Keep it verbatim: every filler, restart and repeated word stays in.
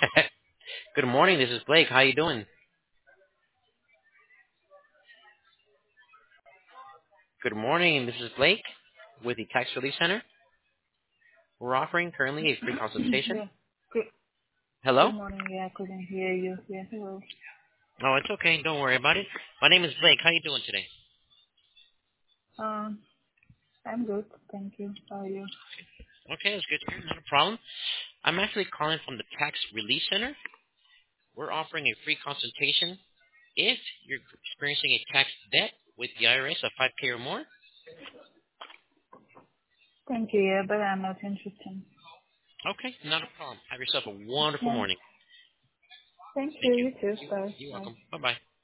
Good morning. This is Blake. How you doing? Good morning. This is Blake with the Tax Relief Center. We're offering currently a free consultation. Yeah. Good, Hello? good morning. Yeah, I couldn't hear you. Yeah, hello. Oh, it's okay. Don't worry about it. My name is Blake. How you doing today? Um, I'm good. Thank you. How are you? Okay, that's good to hear. Not a problem. I'm actually calling from the Tax Relief Center. We're offering a free consultation if you're experiencing a tax debt with the I R S of five K or more. Thank you. Yeah, but I'm not interested. Okay, not a problem. Have yourself a wonderful Yeah. morning. Thank Thank you. you. You too. Bye. You're Bye. welcome. Bye-bye.